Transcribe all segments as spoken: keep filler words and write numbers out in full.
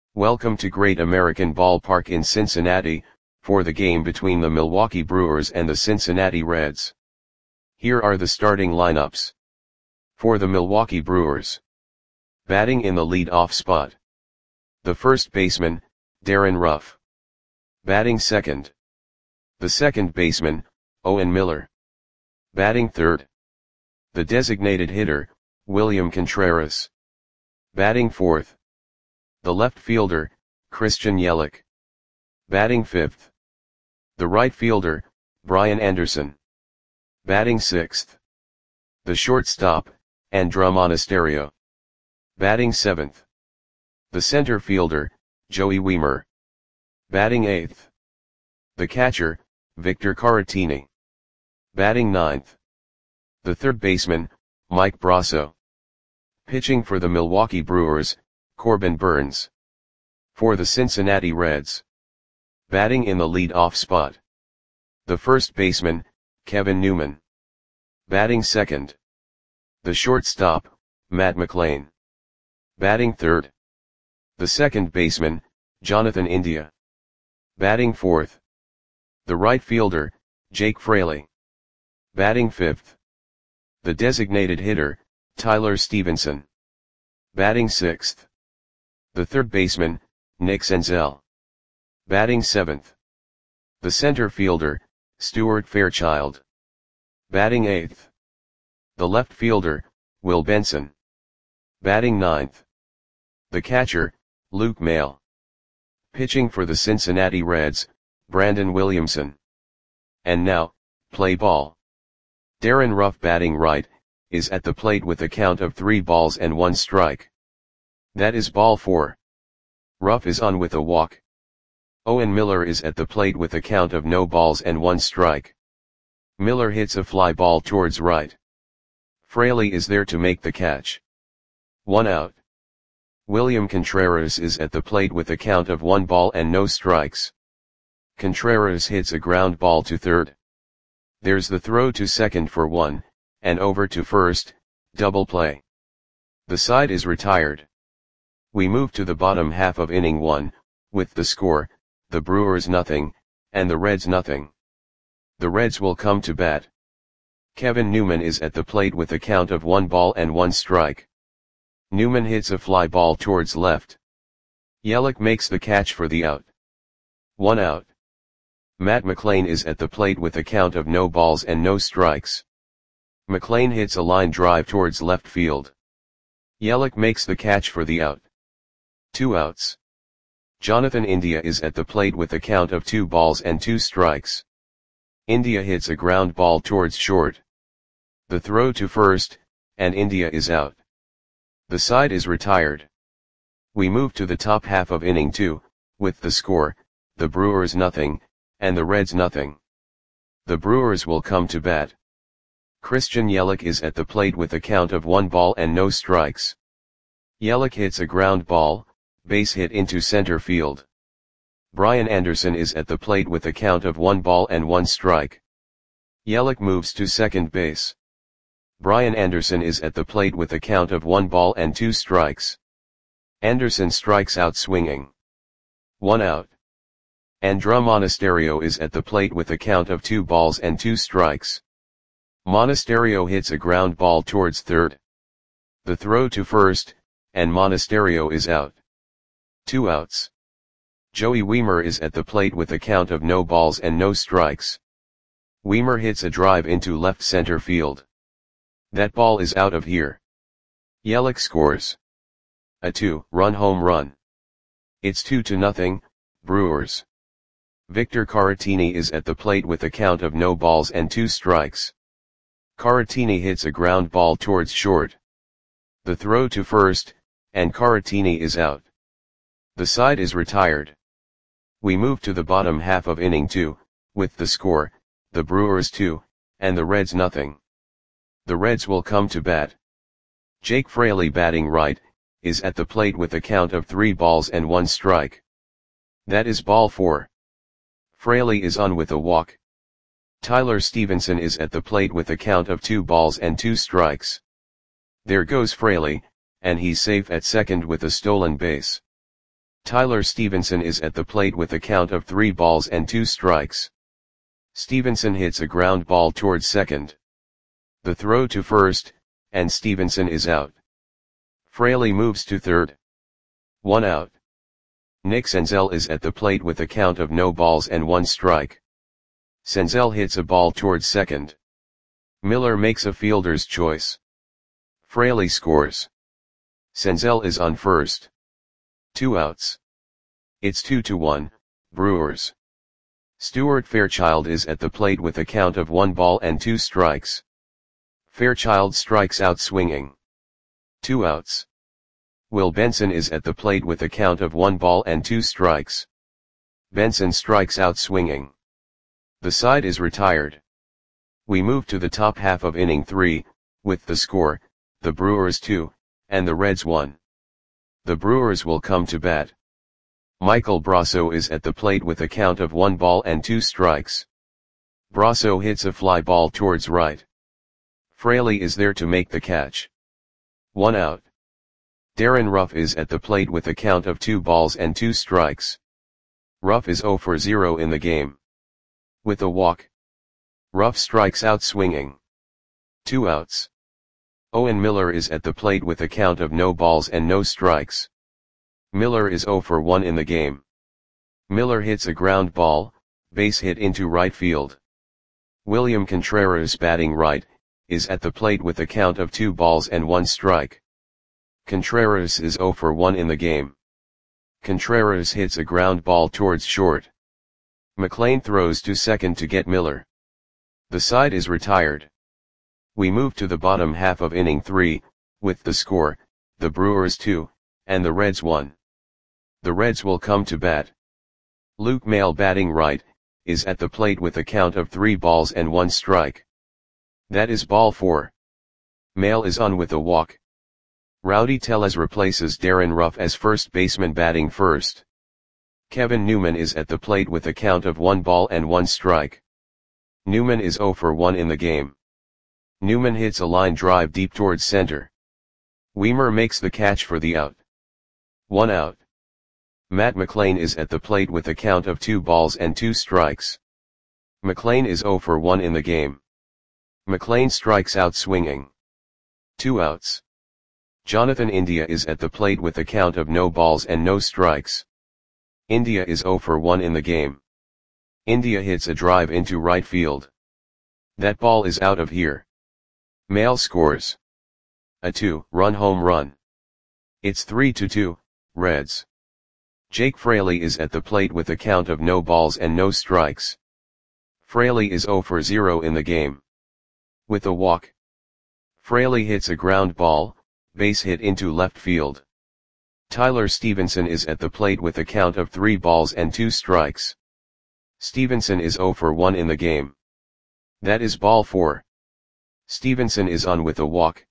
Welcome to Great American Ballpark in Cincinnati, for the game between the Milwaukee Brewers and the Cincinnati Reds. Here are the starting lineups. For the Milwaukee Brewers. Batting in the lead-off spot. The first baseman, Darin Ruf. Batting second. The second baseman, Owen Miller. Batting third. The designated hitter, William Contreras. Batting fourth. The left fielder, Christian Yelich. Batting fifth. The right fielder, Brian Anderson. Batting sixth. The shortstop, Andruw Monasterio. Batting seventh. The center fielder, Joey Wiemer. Batting eighth. The catcher, Victor Caratini. Batting ninth. The third baseman, Mike Brosseau. Pitching for the Milwaukee Brewers, Corbin Burnes. For the Cincinnati Reds. Batting in the lead-off spot. The first baseman, Kevin Newman. Batting second. The shortstop, Matt McLain. Batting third. The second baseman, Jonathan India. Batting fourth. The right fielder, Jake Fraley. Batting fifth. The designated hitter, Tyler Stevenson. Batting sixth. The third baseman, Nick Senzel. Batting seventh. The center fielder, Stuart Fairchild. Batting eighth. The left fielder, Will Benson. Batting ninth. The catcher, Luke Maile. Pitching for the Cincinnati Reds, Brandon Williamson. And now, play ball. Darin Ruf batting right, is at the plate with a count of three balls and one strike. That is ball four. Ruf is on with a walk. Owen Miller is at the plate with a count of no balls and one strike. Miller hits a fly ball towards right. Fraley is there to make the catch. One out. William Contreras is at the plate with a count of one ball and no strikes. Contreras hits a ground ball to third. There's the throw to second for one, and over to first, double play. The side is retired. We move to the bottom half of inning one, with the score, the Brewers nothing, and the Reds nothing. The Reds will come to bat. Kevin Newman is at the plate with a count of one ball and one strike. Newman hits a fly ball towards left. Yelich makes the catch for the out. One out. Matt McLain is at the plate with a count of no balls and no strikes. McLain hits a line drive towards left field. Yelich makes the catch for the out. Two outs. Jonathan India is at the plate with a count of two balls and two strikes. India hits a ground ball towards short. The throw to first, and India is out. The side is retired. We move to the top half of inning two, with the score, the Brewers nothing, and the Reds nothing. The Brewers will come to bat. Christian Yelich is at the plate with a count of one ball and no strikes. Yelich hits a ground ball, base hit into center field. Brian Anderson is at the plate with a count of one ball and one strike. Yelich moves to second base. Brian Anderson is at the plate with a count of one ball and two strikes. Anderson strikes out swinging. One out. Andruw Monasterio is at the plate with a count of two balls and two strikes. Monasterio hits a ground ball towards third. The throw to first, and Monasterio is out. Two outs. Joey Wiemer is at the plate with a count of no balls and no strikes. Wiemer hits a drive into left center field. That ball is out of here. Yelich scores a two-run home run. It's two to nothing, Brewers. Victor Caratini is at the plate with a count of no balls and two strikes. Caratini hits a ground ball towards short. The throw to first, and Caratini is out. The side is retired. We move to the bottom half of inning two, with the score, the Brewers two, and the Reds nothing. The Reds will come to bat. Jake Fraley batting right, is at the plate with a count of three balls and one strike. That is ball four. Fraley is on with a walk. Tyler Stevenson is at the plate with a count of two balls and two strikes. There goes Fraley, and he's safe at second with a stolen base. Tyler Stevenson is at the plate with a count of three balls and two strikes. Stevenson hits a ground ball towards second. The throw to first, and Stevenson is out. Fraley moves to third. One out. Nick Senzel is at the plate with a count of no balls and one strike. Senzel hits a ball towards second. Miller makes a fielder's choice. Fraley scores. Senzel is on first. Two outs. It's two to one, Brewers. Stuart Fairchild is at the plate with a count of one ball and two strikes. Fairchild strikes out swinging. Two outs. Will Benson is at the plate with a count of one ball and two strikes. Benson strikes out swinging. The side is retired. We move to the top half of inning three, with the score, the Brewers two, and the Reds one. The Brewers will come to bat. Michael Brasso is at the plate with a count of one ball and two strikes. Brasso hits a fly ball towards right. Fraley is there to make the catch. One out. Darren Ruff is at the plate with a count of two balls and two strikes. Ruff is zero for zero in the game. With a walk. Ruff strikes out swinging. Two outs. Owen Miller is at the plate with a count of no balls and no strikes. Miller is zero for one in the game. Miller hits a ground ball, base hit into right field. William Contreras, batting right, is at the plate with a count of two balls and one strike. Contreras is zero for one in the game. Contreras hits a ground ball towards short. McLean throws to second to get Miller. The side is retired. We move to the bottom half of inning three, with the score, the Brewers two, and the Reds one. The Reds will come to bat. Luke Maile, batting right, is at the plate with a count of three balls and one strike. That is ball four. Maile is on with a walk. Rowdy Tellez replaces Darren Ruff as first baseman, batting first. Kevin Newman is at the plate with a count of one ball and one strike. Newman is zero for one in the game. Newman hits a line drive deep towards center. Weimer makes the catch for the out. One out. Matt McLean is at the plate with a count of two balls and two strikes. McLean is zero for one in the game. McLean strikes out swinging. Two outs. Jonathan India is at the plate with a count of no balls and no strikes. India is zero for one in the game. India hits a drive into right field. That ball is out of here. Maile scores. A two-run home run. It's three to two, Reds. Jake Fraley is at the plate with a count of no balls and no strikes. Fraley is zero for zero in the game. With a walk. Fraley hits a ground ball, base hit into left field. Tyler Stevenson is at the plate with a count of three balls and two strikes. Stevenson is zero for one in the game. That is ball four. Stevenson is on with a walk.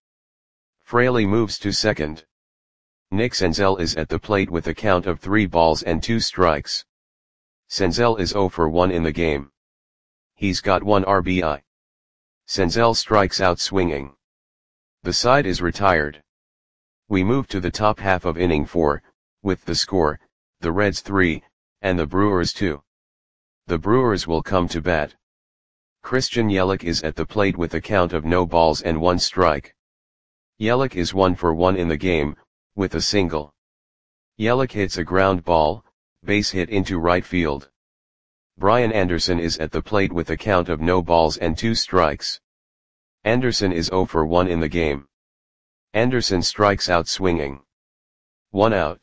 Fraley moves to second. Nick Senzel is at the plate with a count of three balls and two strikes. Senzel is zero for one in the game. He's got one R B I. Senzel strikes out swinging. The side is retired. We move to the top half of inning four, with the score, the Reds three, and the Brewers two. The Brewers will come to bat. Christian Yelich is at the plate with a count of no balls and one strike. Yelich is one for one in the game, with a single. Yelich hits a ground ball, base hit into right field. Brian Anderson is at the plate with a count of no balls and two strikes. Anderson is zero for one in the game. Anderson strikes out swinging. One out.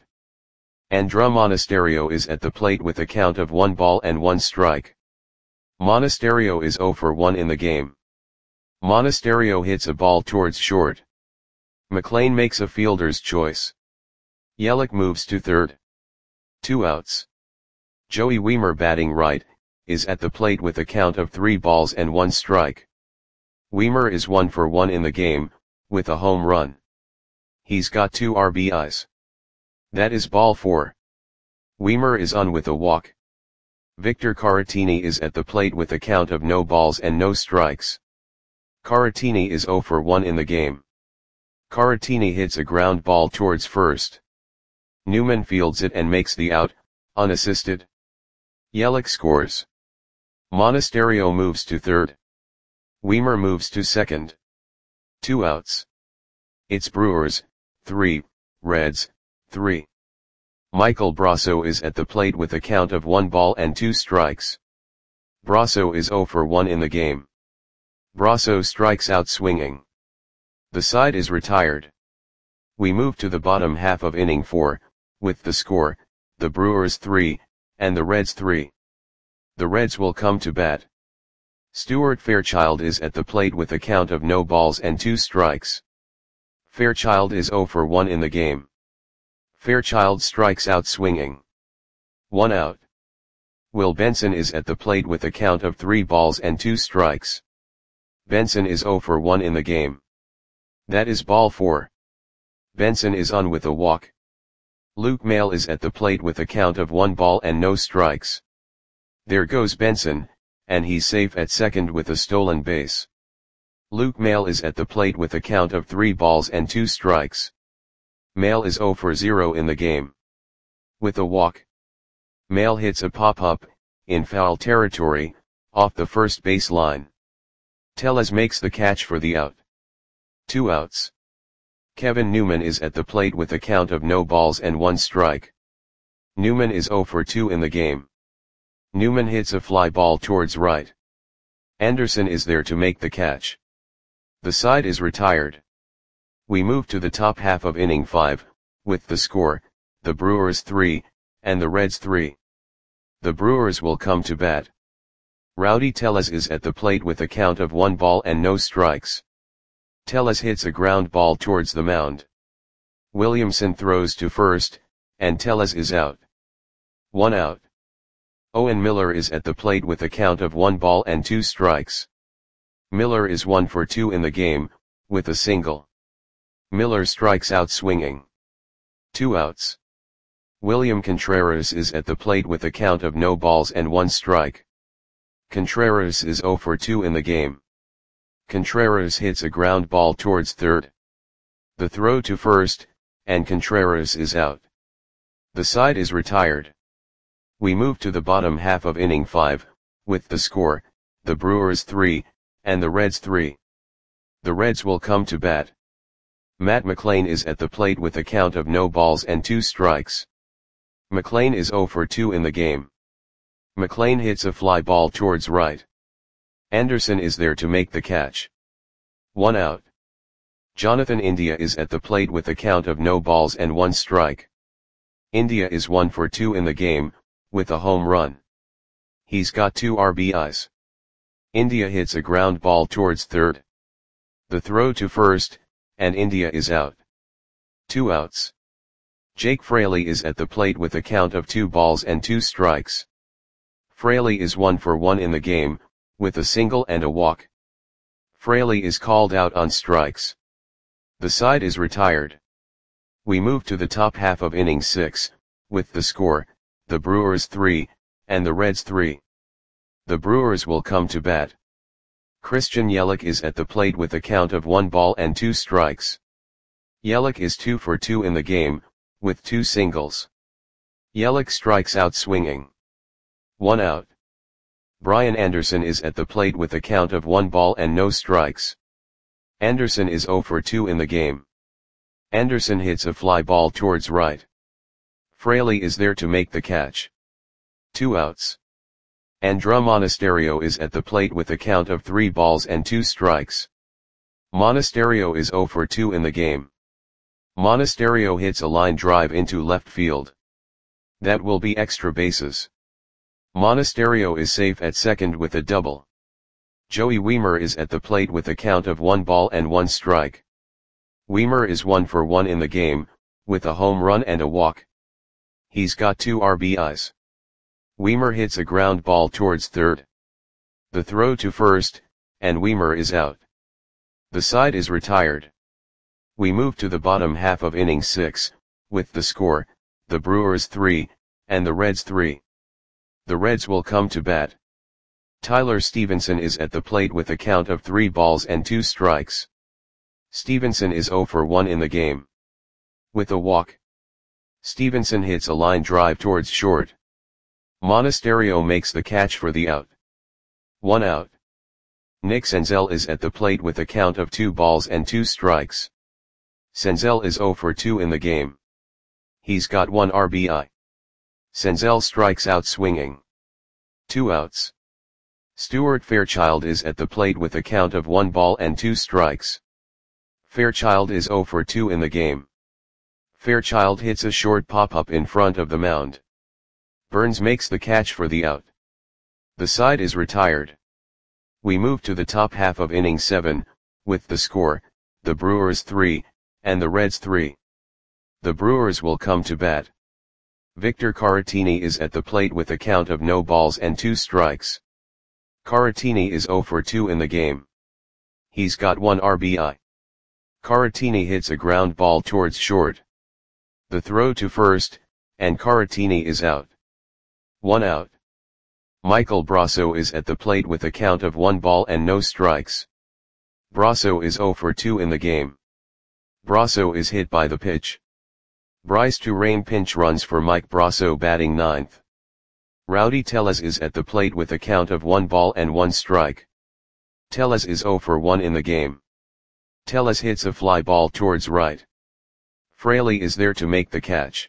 Andruw Monasterio is at the plate with a count of one ball and one strike. Monasterio is zero for one in the game. Monasterio hits a ball towards short. McLean makes a fielder's choice. Yelich moves to third. Two outs. Joey Weimer, batting right, is at the plate with a count of three balls and one strike. Weimer is one for one in the game, with a home run. He's got two R B Is. That is ball four. Weimer is on with a walk. Victor Caratini is at the plate with a count of no balls and no strikes. Caratini is zero for one in the game. Caratini hits a ground ball towards first. Newman fields it and makes the out, unassisted. Yelich scores. Monasterio moves to third. Wiemer moves to second. Two outs. It's Brewers, three, Reds, three. Michael Brasso is at the plate with a count of one ball and two strikes. Brasso is oh for one in the game. Brasso strikes out swinging. The side is retired. We move to the bottom half of inning four, with the score, the Brewers three, and the Reds three. The Reds will come to bat. Stuart Fairchild is at the plate with a count of no balls and two strikes. Fairchild is oh for one in the game. Fairchild strikes out swinging. One out. Will Benson is at the plate with a count of three balls and two strikes. Benson is oh for one in the game. That is ball four. Benson is on with a walk. Luke Maile is at the plate with a count of one ball and no strikes. There goes Benson, and he's safe at second with a stolen base. Luke Maile is at the plate with a count of three balls and two strikes. Maile is oh for zero in the game. With a walk. Maile hits a pop-up, in foul territory, off the first base line. Tellez makes the catch for the out. Two outs. Kevin Newman is at the plate with a count of no balls and one strike. Newman is oh for two in the game. Newman hits a fly ball towards right. Anderson is there to make the catch. The side is retired. We move to the top half of inning five, with the score, the Brewers three, and the Reds three. The Brewers will come to bat. Rowdy Tellez is at the plate with a count of one ball and no strikes. Tellez hits a ground ball towards the mound. Williamson throws to first, and Tellez is out. One out. Owen Miller is at the plate with a count of one ball and two strikes. Miller is one for two in the game, with a single. Miller strikes out swinging. Two outs. William Contreras is at the plate with a count of no balls and one strike. Contreras is oh for two in the game. Contreras hits a ground ball towards third. The throw to first, and Contreras is out. The side is retired. We move to the bottom half of inning five, with the score, the Brewers three, and the Reds three. The Reds will come to bat. Matt McLain is at the plate with a count of no balls and two strikes. McLain is oh for two in the game. McLain hits a fly ball towards right. Anderson is there to make the catch. One out. Jonathan India is at the plate with a count of no balls and one strike. India is one for two in the game, with a home run. He's got two R B Is. India hits a ground ball towards third. The throw to first, and India is out. Two outs. Jake Fraley is at the plate with a count of two balls and two strikes. Fraley is one for one in the game, with a single and a walk. Fraley is called out on strikes. The side is retired. We move to the top half of inning six, with the score, the Brewers three, and the Reds three. The Brewers will come to bat. Christian Yelich is at the plate with a count of one ball and two strikes. Yelich is two for two in the game, with two singles. Yelich strikes out swinging. One out. Brian Anderson is at the plate with a count of one ball and no strikes. Anderson is oh for two in the game. Anderson hits a fly ball towards right. Fraley is there to make the catch. Two outs. Andruw Monasterio is at the plate with a count of three balls and two strikes. Monasterio is oh for two in the game. Monasterio hits a line drive into left field. That will be extra bases. Monasterio is safe at second with a double. Joey Wiemer is at the plate with a count of one ball and one strike. Wiemer is one for one in the game, with a home run and a walk. He's got two R B Is. Wiemer hits a ground ball towards third. The throw to first, and Wiemer is out. The side is retired. We move to the bottom half of inning six, with the score, the Brewers three, and the Reds three. The Reds will come to bat. Tyler Stevenson is at the plate with a count of three balls and two strikes. Stevenson is oh for one in the game. With a walk. Stevenson hits a line drive towards short. Monasterio makes the catch for the out. One out. Nick Senzel is at the plate with a count of two balls and two strikes. Senzel is zero for two in the game. He's got one R B I. Senzel strikes out swinging. Two outs. Stuart Fairchild is at the plate with a count of one ball and two strikes. Fairchild is zero for two in the game. Fairchild hits a short pop-up in front of the mound. Burns makes the catch for the out. The side is retired. We move to the top half of inning seven, with the score, the Brewers three, and the Reds three. The Brewers will come to bat. Victor Caratini is at the plate with a count of no balls and two strikes. Caratini is zero for two in the game. He's got one R B I. Caratini hits a ground ball towards short. The throw to first, and Caratini is out. One out. Michael Brasso is at the plate with a count of one ball and no strikes. Brasso is zero for two in the game. Brasso is hit by the pitch. Bryce Turang pinch runs for Mike Brasso batting ninth. Rowdy Tellez is at the plate with a count of one ball and one strike. Tellez is zero for one in the game. Tellez hits a fly ball towards right. Fraley is there to make the catch.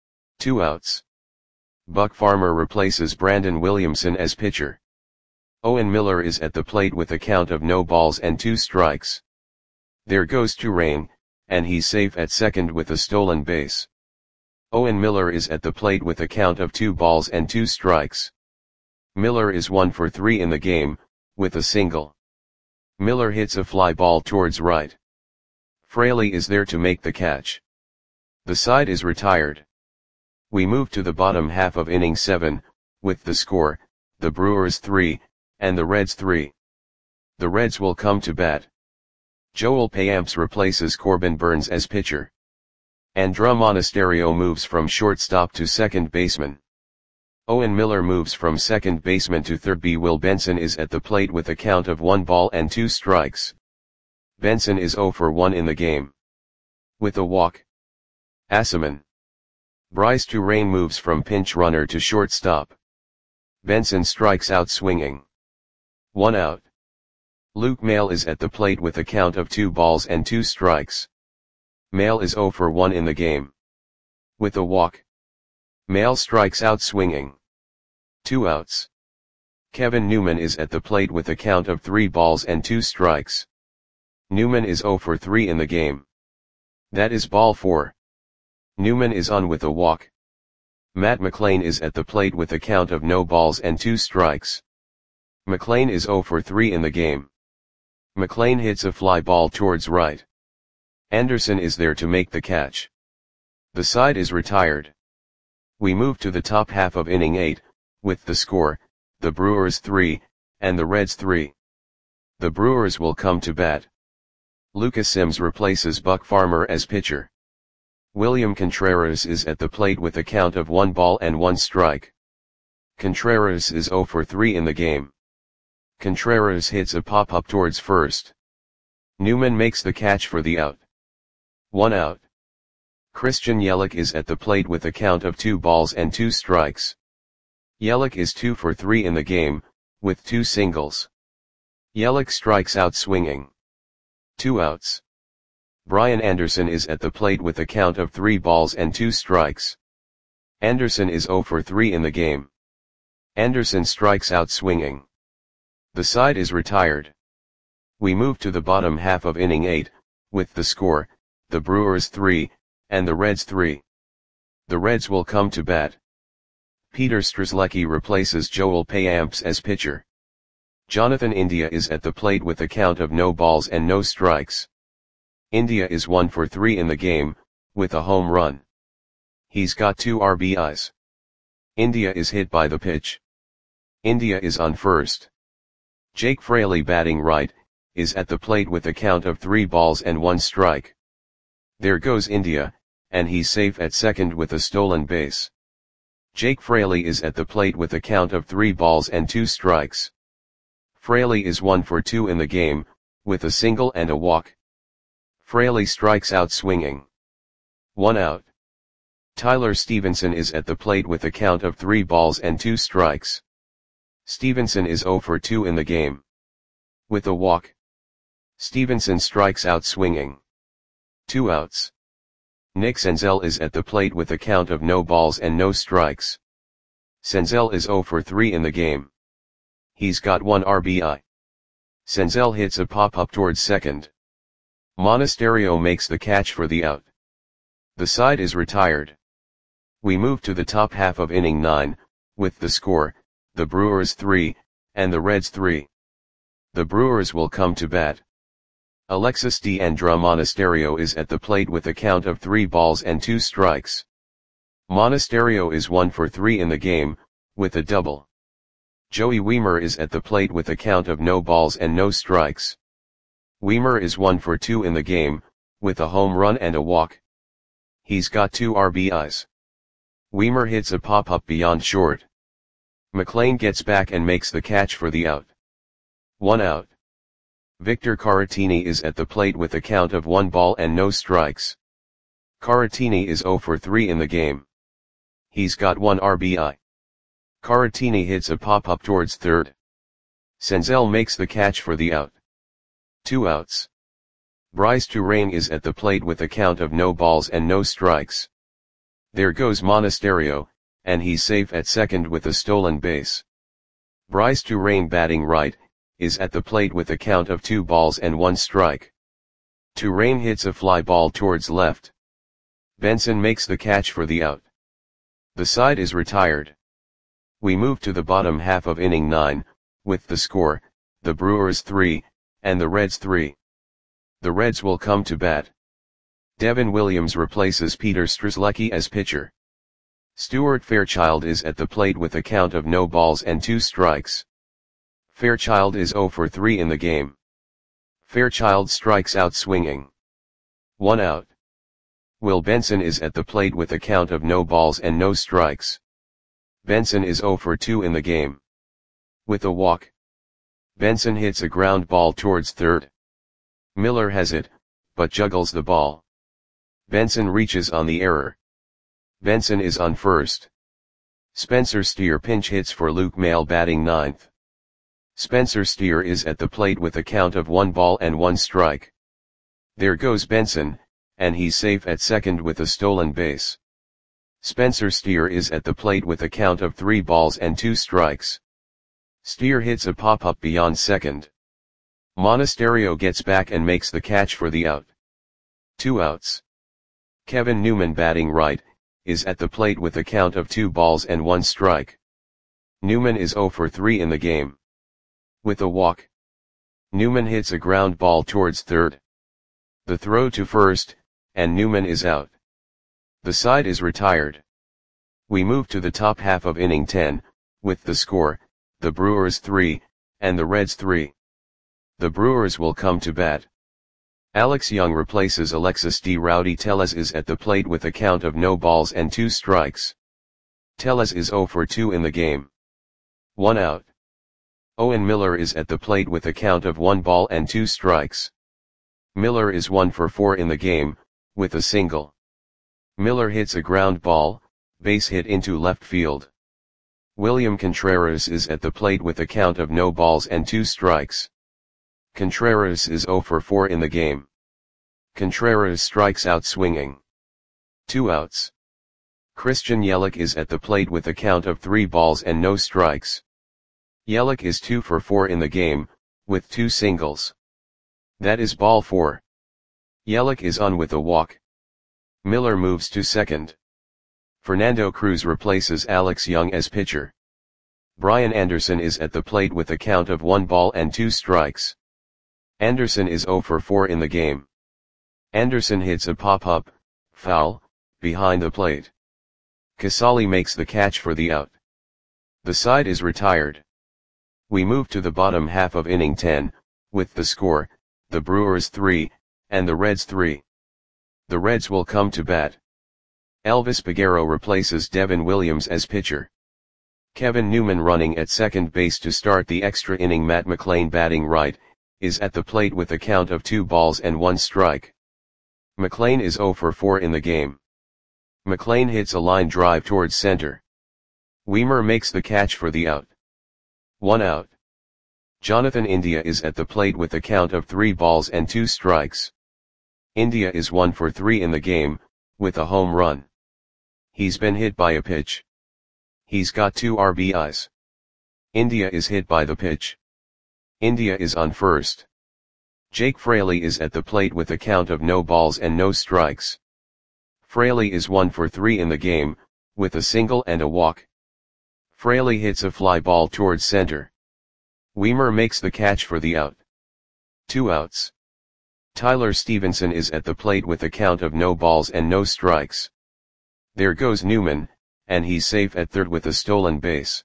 Two outs. Buck Farmer replaces Brandon Williamson as pitcher. Owen Miller is at the plate with a count of no balls and two strikes. There goes Turang, and he's safe at second with a stolen base. Owen Miller is at the plate with a count of two balls and two strikes. Miller is one for three in the game, with a single. Miller hits a fly ball towards right. Fraley is there to make the catch. The side is retired. We move to the bottom half of inning seven, with the score, the Brewers three, and the Reds three. The Reds will come to bat. Joel Payamps replaces Corbin Burns as pitcher. Andruw Monasterio moves from shortstop to second baseman. Owen Miller moves from second baseman to third. B. Will Benson is at the plate with a count of one ball and two strikes. Benson is zero for one in the game. With a walk. Asaman. Bryce Turang moves from pinch runner to shortstop. Benson strikes out swinging. One out. Luke Maile is at the plate with a count of two balls and two strikes. Maile is zero for one in the game. With a walk. Maile strikes out swinging. Two outs. Kevin Newman is at the plate with a count of three balls and two strikes. Newman is zero for three in the game. That is ball four. Newman is on with a walk. Matt McLain is at the plate with a count of no balls and two strikes. McLain is zero for three in the game. McLain hits a fly ball towards right. Anderson is there to make the catch. The side is retired. We move to the top half of inning eight, with the score, the Brewers three, and the Reds three. The Brewers will come to bat. Lucas Sims replaces Buck Farmer as pitcher. William Contreras is at the plate with a count of one ball and one strike. Contreras is zero for three in the game. Contreras hits a pop-up towards first. Newman makes the catch for the out. One out. Christian Yelich is at the plate with a count of two balls and two strikes. Yelich is two for three in the game, with two singles. Yelich strikes out swinging. Two outs. Brian Anderson is at the plate with a count of three balls and two strikes. Anderson is zero for three in the game. Anderson strikes out swinging. The side is retired. We move to the bottom half of inning eight, with the score, the Brewers three, and the Reds three. The Reds will come to bat. Peter Strzelecki replaces Joel Payamps as pitcher. Jonathan India is at the plate with a count of no balls and no strikes. India is one for three in the game, with a home run. He's got two R B Is. India is hit by the pitch. India is on first. Jake Fraley batting right, is at the plate with a count of three balls and one strike. There goes India, and he's safe at second with a stolen base. Jake Fraley is at the plate with a count of three balls and two strikes. Fraley is one for two in the game, with a single and a walk. Fraley strikes out swinging. One out. Tyler Stevenson is at the plate with a count of three balls and two strikes. Stevenson is zero for two in the game. With a walk, Stevenson strikes out swinging. Two outs. Nick Senzel is at the plate with a count of no balls and no strikes. Senzel is zero for three in the game. He's got one R B I. Senzel hits a pop-up towards second. Monasterio makes the catch for the out. The side is retired. We move to the top half of inning nine, with the score, the Brewers three, and the Reds three. The Brewers will come to bat. Alexis D'Andra Monasterio is at the plate with a count of three balls and two strikes. Monasterio is one for three in the game, with a double. Joey Wiemer is at the plate with a count of no balls and no strikes. Wiemer is one for two in the game, with a home run and a walk. He's got two R B Is. Wiemer hits a pop-up beyond short. McLean gets back and makes the catch for the out. One out. Victor Caratini is at the plate with a count of one ball and no strikes. Caratini is zero for three in the game. He's got one R B I. Caratini hits a pop-up towards third. Senzel makes the catch for the out. Two outs. Bryce Turang is at the plate with a count of no balls and no strikes. There goes Monasterio, and he's safe at second with a stolen base. Bryce Turang, batting right, is at the plate with a count of two balls and one strike. Turang hits a fly ball towards left. Benson makes the catch for the out. The side is retired. We move to the bottom half of inning nine, with the score, the Brewers three, and the Reds three. The Reds will come to bat. Devin Williams replaces Peter Strzelecki as pitcher. Stuart Fairchild is at the plate with a count of no balls and two strikes. Fairchild is zero for three in the game. Fairchild strikes out swinging. One out. Will Benson is at the plate with a count of no balls and no strikes. Benson is zero for two in the game. With a walk, Benson hits a ground ball towards third. Miller has it, but juggles the ball. Benson reaches on the error. Benson is on first. Spencer Steer pinch hits for Luke Maile, batting ninth. Spencer Steer is at the plate with a count of one ball and one strike. There goes Benson, and he's safe at second with a stolen base. Spencer Steer is at the plate with a count of three balls and two strikes. Steer hits a pop-up beyond second. Monasterio gets back and makes the catch for the out. Two outs. Kevin Newman, batting right, is at the plate with a count of two balls and one strike. Newman is zero for three in the game. With a walk, Newman hits a ground ball towards third. The throw to first, and Newman is out. The side is retired. We move to the top half of inning ten, with the score, the Brewers three, and the Reds three. The Brewers will come to bat. Alex Young replaces Alexis D. Rowdy Tellez is at the plate with a count of no balls and two strikes. Tellez is zero for two in the game. One out. Owen Miller is at the plate with a count of one ball and two strikes. Miller is one for four in the game, with a single. Miller hits a ground ball, base hit into left field. William Contreras is at the plate with a count of no balls and two strikes. Contreras is zero for four in the game. Contreras strikes out swinging. Two outs. Christian Yelich is at the plate with a count of three balls and no strikes. Yelich is two for four in the game, with two singles. That is ball four. Yelich is on with a walk. Miller moves to second. Fernando Cruz replaces Alex Young as pitcher. Brian Anderson is at the plate with a count of one ball and two strikes. Anderson is zero for four in the game. Anderson hits a pop-up, foul, behind the plate. Casali makes the catch for the out. The side is retired. We move to the bottom half of inning ten, with the score, the Brewers three, and the Reds three. The Reds will come to bat. Elvis Peguero replaces Devin Williams as pitcher. Kevin Newman, running at second base to start the extra inning. Matt McLain, batting right, is at the plate with a count of two balls and one strike. McLain is zero for four in the game. McLean hits a line drive towards center. Weimer makes the catch for the out. One out. Jonathan India is at the plate with a count of three balls and two strikes. India is one for three in the game, with a home run. He's been hit by a pitch. He's got two R B Is. India is hit by the pitch. India is on first. Jake Fraley is at the plate with a count of no balls and no strikes. Fraley is one for three in the game, with a single and a walk. Fraley hits a fly ball towards center. Weimer makes the catch for the out. Two outs. Tyler Stevenson is at the plate with a count of no balls and no strikes. There goes Newman, and he's safe at third with a stolen base.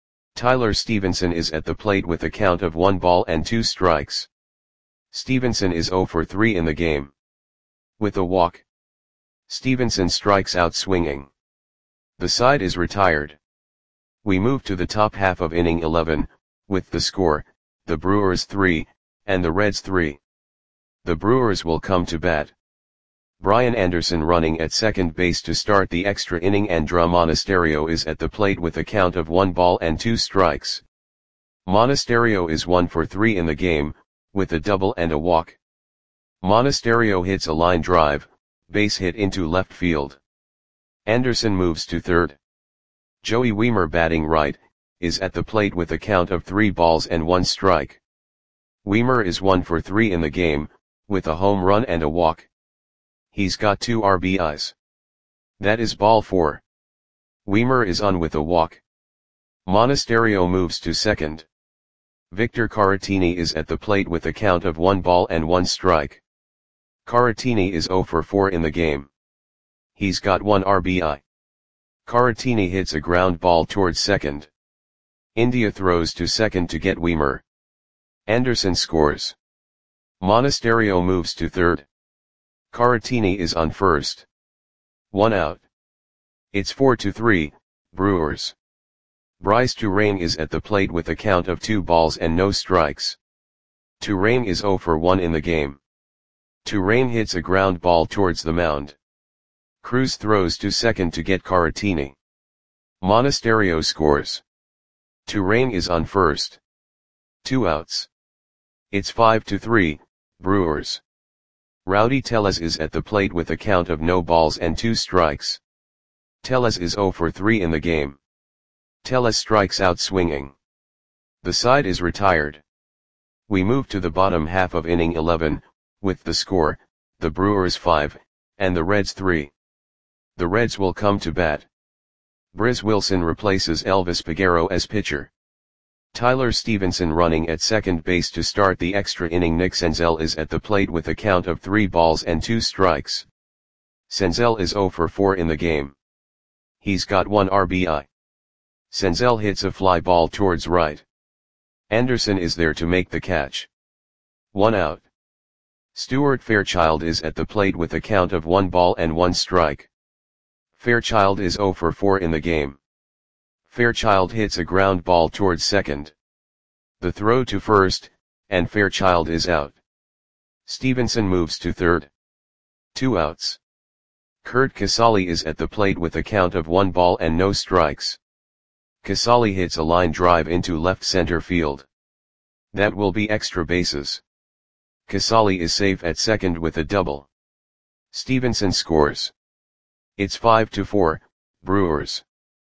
Tyler Stevenson is at the plate with a count of one ball and two strikes. Stevenson is zero for three in the game. With a walk. Stevenson strikes out swinging. The side is retired. We move to the top half of inning eleven, with the score, the Brewers three, and the Reds three. The Brewers will come to bat. Brian Anderson running at second base to start the extra inning, and Drew Monasterio is at the plate with a count of one ball and two strikes. Monasterio is one for three in the game, with a double and a walk. Monasterio hits a line drive, base hit into left field. Anderson moves to third. Joey Weimer, batting right, is at the plate with a count of three balls and one strike. Weimer is one for three in the game, with a home run and a walk. He's got two R B Is. That is ball four. Weimer is on with a walk. Monasterio moves to second. Victor Caratini is at the plate with a count of one ball and one strike. Caratini is zero for four in the game. He's got one R B I. Caratini hits a ground ball towards second. India throws to second to get Weimer. Anderson scores. Monasterio moves to third. Caratini is on first. One out. It's four to three, Brewers. Bryce Turang is at the plate with a count of two balls and no strikes. Turang is zero for one in the game. Turang hits a ground ball towards the mound. Cruz throws to second to get Caratini. Monasterio scores. Turang is on first. Two outs. It's five to three, Brewers. Rowdy Tellez is at the plate with a count of no balls and two strikes. Tellez is zero for three in the game. Tellez strikes out swinging. The side is retired. We move to the bottom half of inning eleven, with the score, the Brewers five, and the Reds three. The Reds will come to bat. Briz Wilson replaces Elvis Peguero as pitcher. Tyler Stevenson running at second base to start the extra inning. Nick Senzel is at the plate with a count of three balls and two strikes. Senzel is zero for four in the game. He's got one R B I. Senzel hits a fly ball towards right. Anderson is there to make the catch. One out. Stuart Fairchild is at the plate with a count of one ball and one strike. Fairchild is zero for four in the game. Fairchild hits a ground ball towards second. The throw to first, and Fairchild is out. Stevenson moves to third. Two outs. Curt Casali is at the plate with a count of one ball and no strikes. Casali hits a line drive into left center field. That will be extra bases. Casali is safe at second with a double. Stevenson scores. It's five to four, Brewers.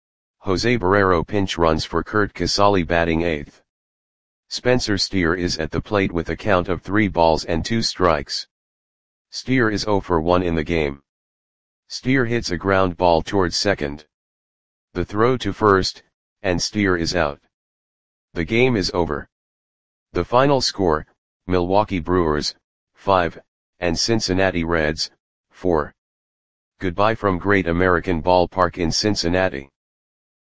Jose Barrero pinch runs for Curt Casali, batting eighth. Spencer Steer is at the plate with a count of three balls and two strikes. Steer is zero for one in the game. Steer hits a ground ball towards second. The throw to first, and Steer is out. The game is over. The final score, Milwaukee Brewers, five, and Cincinnati Reds, four. Goodbye from Great American Ballpark in Cincinnati.